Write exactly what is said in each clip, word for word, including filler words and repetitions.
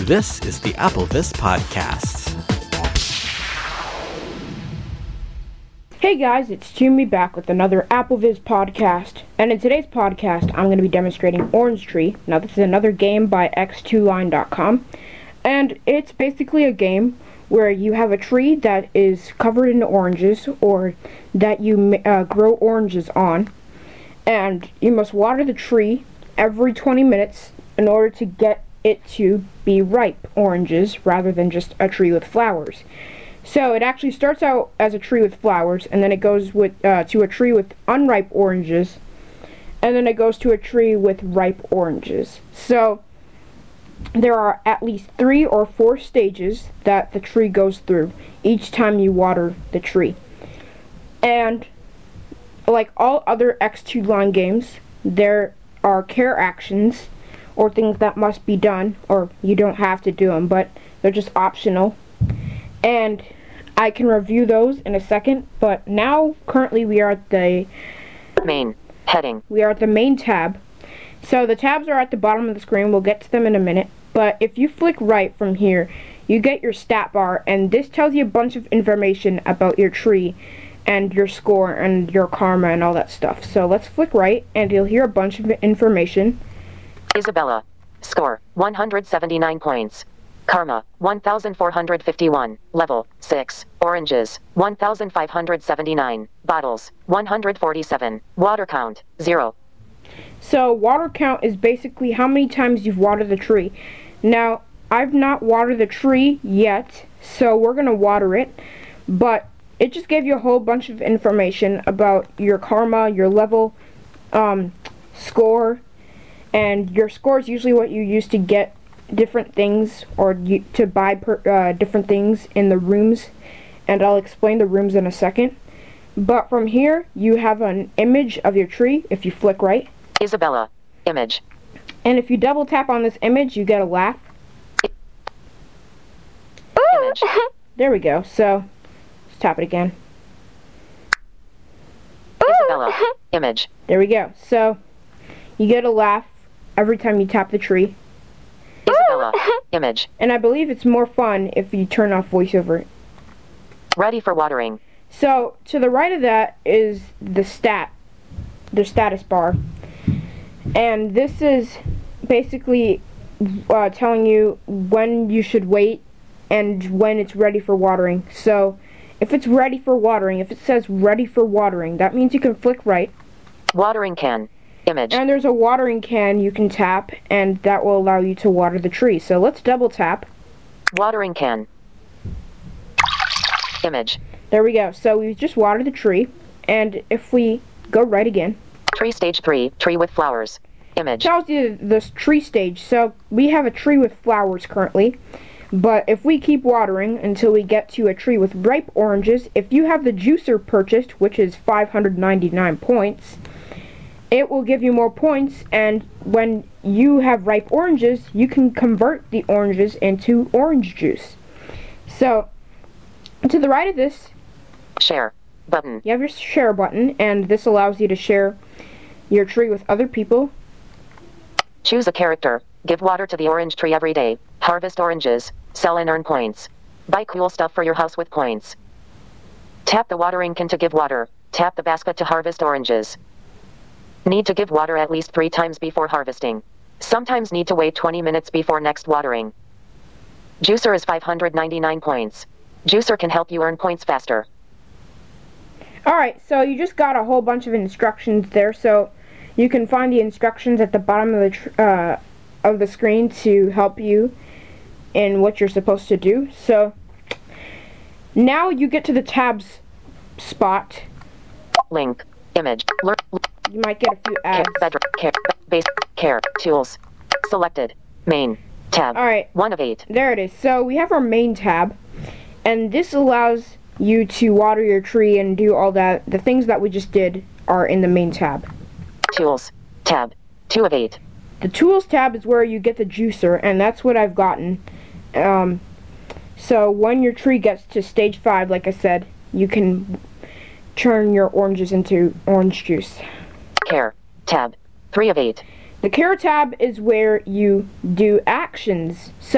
This is the Applevis Podcast. Hey guys, it's Jimmy back with another Applevis Podcast. And in today's podcast, I'm going to be demonstrating Orange Tree. Now, this is another game by x two line dot com. And it's basically a game where you have a tree that is covered in oranges, or that you uh, grow oranges on. And you must water the tree every twenty minutes in order to get it to be ripe oranges rather than just a tree with flowers. So it actually starts out as a tree with flowers, and then it goes with uh, to a tree with unripe oranges, and then it goes to a tree with ripe oranges. So there are at least three or four stages that the tree goes through each time you water the tree. And like all other x two line games, there are care actions or things that must be done, or you don't have to do them, but they're just optional. And I can review those in a second, but now currently we are at the main heading. We are at the main tab. So the tabs are at the bottom of the screen. We'll get to them in a minute. But if you flick right from here, you get your stat bar, and this tells you a bunch of information about your tree and your score and your karma and all that stuff. So let's flick right, and you'll hear a bunch of information. Isabella. Score, one hundred seventy-nine points. Karma, one thousand four hundred fifty-one. Level, six. Oranges, one thousand five hundred seventy-nine. Bottles, one hundred forty-seven. Water count, zero. So water count is basically how many times you've watered the tree. Now, I've not watered the tree yet, so we're going to water it. But it just gave you a whole bunch of information about your karma, your level, um, score. And your score is usually what you use to get different things, or you, to buy per, uh, different things in the rooms. And I'll explain the rooms in a second. But from here, you have an image of your tree if you flick right. Isabella. Image. And if you double tap on this image, you get a laugh. Image. There we go. So, let's tap it again. Isabella. Image. There we go. So, you get a laugh every time you tap the tree. Isabella. Image. And I believe it's more fun if you turn off voiceover. Ready for watering. So, to the right of that is the stat, the status bar. And this is basically uh, telling you when you should wait and when it's ready for watering. So, if it's ready for watering, if it says ready for watering, that means you can flick right. Watering can. Image. And there's a watering can you can tap, and that will allow you to water the tree. So let's double tap. Watering can. Image. There we go. So we just watered the tree, and if we go right again. Tree stage three, tree with flowers. Image. Tells you this tree stage. So we have a tree with flowers currently, but if we keep watering until we get to a tree with ripe oranges, if you have the juicer purchased, which is five hundred ninety-nine points, it will give you more points, and when you have ripe oranges, you can convert the oranges into orange juice. So, to the right of this, share button. You have your share button, and this allows you to share your tree with other people. Choose a character. Give water to the orange tree every day. Harvest oranges. Sell and earn points. Buy cool stuff for your house with points. Tap the watering can to give water. Tap the basket to harvest oranges. Need to give water at least three times before harvesting. Sometimes need to wait twenty minutes before next watering. Juicer is five hundred ninety-nine points. Juicer can help you earn points faster. Alright, so you just got a whole bunch of instructions there, so you can find the instructions at the bottom of the tr uh, of the screen to help you in what you're supposed to do. So now you get to the tabs spot. Link. Image. Learn. You might get a few ads. Care, bedroom, care, base, care, tools. Selected. Main. Tab. Alright. One of eight. There it is. So we have our main tab, and this allows you to water your tree and do all that. The things that we just did are in the main tab. Tools. Tab. Two of eight. The tools tab is where you get the juicer, and that's what I've gotten. Um, so when your tree gets to stage five, like I said, you can turn your oranges into orange juice. Care. Tab. Three of eight. The care tab is where you do actions. So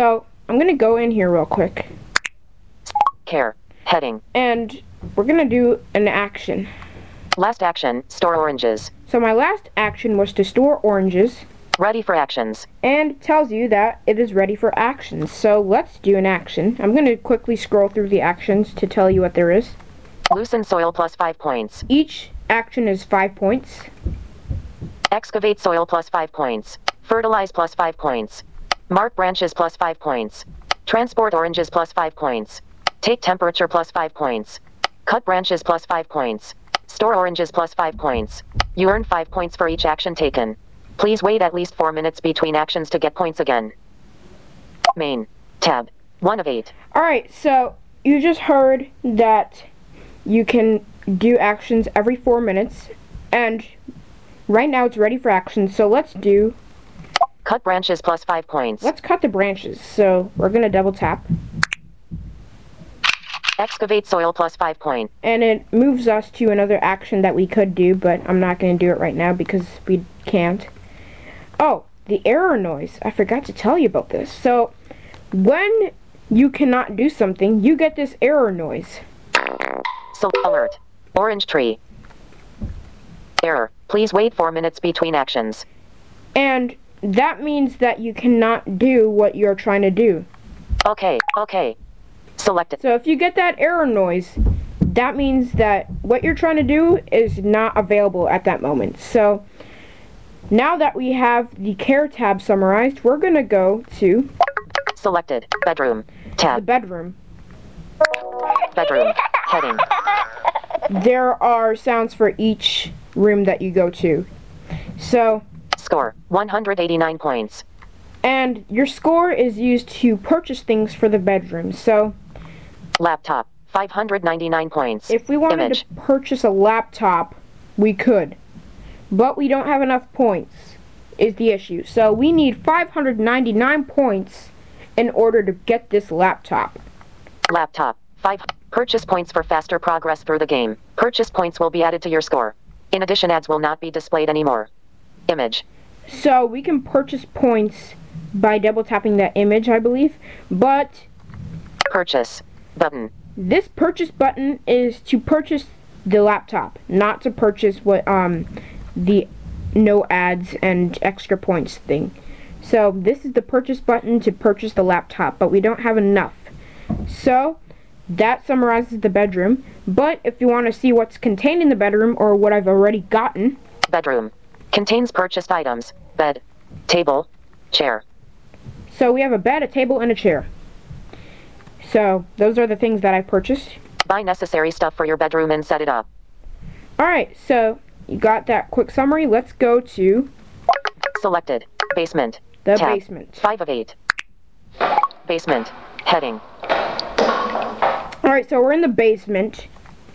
I'm going to go in here real quick. Care. Heading. And we're going to do an action. Last action, store oranges. So my last action was to store oranges. Ready for actions. And it tells you that it is ready for actions. So let's do an action. I'm going to quickly scroll through the actions to tell you what there is. Loosen soil plus five points. Each action is five points. Excavate soil plus five points. Fertilize plus five points. Mark branches plus five points. Transport oranges plus five points. Take temperature plus five points. Cut branches plus five points. Store oranges plus five points. You earn five points for each action taken. Please wait at least four minutes between actions to get points again. Main. Tab. one of eight. Alright, so you just heard that you can do actions every four minutes. And right now it's ready for action, so let's do... Cut branches plus five points. Let's cut the branches. So we're going to double tap. Excavate soil plus five points. And it moves us to another action that we could do, but I'm not going to do it right now because we can't. Oh, the error noise. I forgot to tell you about this. So, when you cannot do something, you get this error noise. So, alert. Orange tree. Error. Please wait four minutes between actions. And that means that you cannot do what you're trying to do. Okay, okay. Select it. So if you get that error noise, that means that what you're trying to do is not available at that moment. So now that we have the care tab summarized, we're going to go to selected bedroom the tab. bedroom. Bedroom heading. There are sounds for each room that you go to. So score one hundred eighty-nine points. And your score is used to purchase things for the bedroom. So laptop, five hundred ninety-nine points. If we wanted Image. to purchase a laptop, we could. But we don't have enough points, is the issue. So we need five hundred ninety-nine points in order to get this laptop. Laptop, five. Purchase points for faster progress through the game. Purchase points will be added to your score. In addition, ads will not be displayed anymore. Image. So we can purchase points by double tapping that image, I believe. But purchase button. This purchase button is to purchase the laptop, not to purchase what um the no ads and extra points thing. So this is the purchase button to purchase the laptop, but we don't have enough. So that summarizes the bedroom. But if you want to see what's contained in the bedroom or what I've already gotten, bedroom contains purchased items: bed, table, chair. So we have a bed, a table, and a chair. So those are the things that I purchased. Buy necessary stuff for your bedroom and set it up. Alright, so you got that quick summary. Let's go to selected basement. The tab. basement. Five of eight. Basement heading. Alright, so we're in the basement.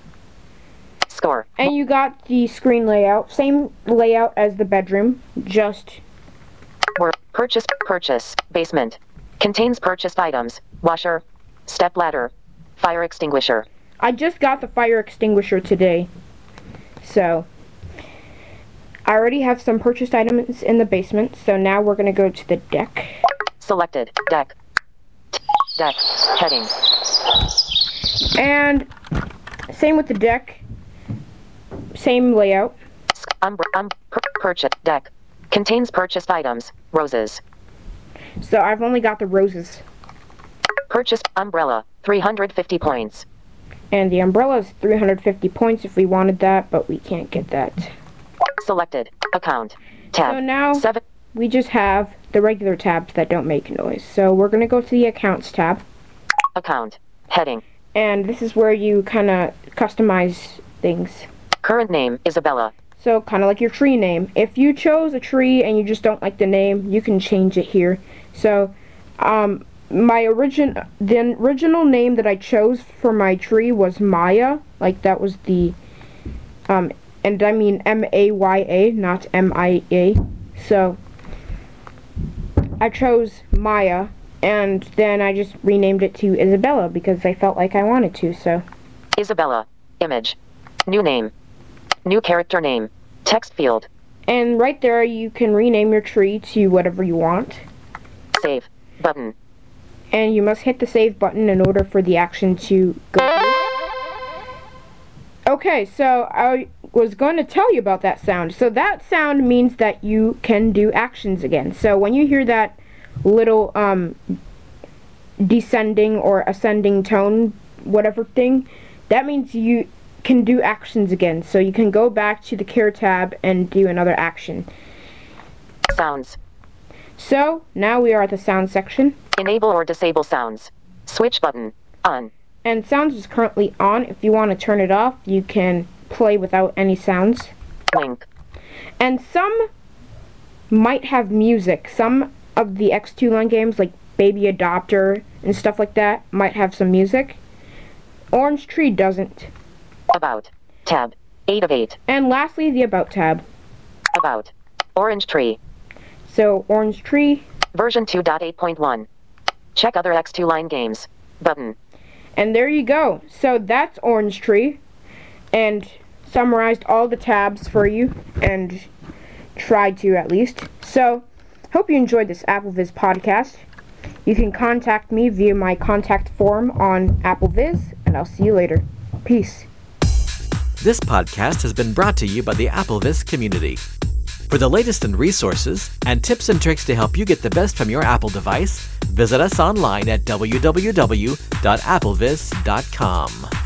Score. And you got the screen layout. Same layout as the bedroom. Just Word. Purchase. Purchase. Basement. Contains purchased items. Washer. Step ladder. Fire extinguisher. I just got the fire extinguisher today. So I already have some purchased items in the basement. So now we're going to go to the deck. Selected. Deck. Deck. Heading. And same with the deck. Same layout. Um, um, pur purchase. Deck. Contains purchased items. Roses. So I've only got the roses. Purchase umbrella. three hundred fifty points. And the umbrella is three hundred fifty points if we wanted that, but we can't get that. Selected. Account. Tab. So now Seven. we just have the regular tabs that don't make noise. So we're going to go to the accounts tab. Account. Heading. And this is where you kind of customize things. Current name, Isabella. So kind of like your tree name. If you chose a tree and you just don't like the name, you can change it here. So um, my origin, the original name that I chose for my tree was Maya. Like that was the, um, and I mean M A Y A, not M I A. So I chose Maya, and then I just renamed it to Isabella because I felt like I wanted to. So Isabella. Image. New name. New character name. Text field. And right there you can rename your tree to whatever you want. Save. Button. and you must hit the save button in order for the action to go through. Okay, so I was going to tell you about that sound. So that sound means that you can do actions again. So when you hear that little um, descending or ascending tone, whatever thing, that means you can do actions again. So you can go back to the care tab and do another action. Sounds. So now we are at the sound section. Enable or disable sounds. Switch button. On. And sounds is currently on. If you want to turn it off, you can play without any sounds. Link. And some might have music. Some of the X two line games, like Baby Adopter and stuff like that, might have some music. Orange Tree doesn't. About. Tab. eight of eight. And lastly, the About tab. About. Orange Tree. So, Orange Tree. Version two point eight point one. Check other X two line games. Button. And there you go. So that's Orange Tree. And summarized all the tabs for you. And tried to, at least. So, hope you enjoyed this AppleVis podcast. You can contact me via my contact form on AppleVis. And I'll see you later. Peace. This podcast has been brought to you by the AppleVis community. For the latest in resources and tips and tricks to help you get the best from your Apple device, visit us online at w w w dot applevis dot com.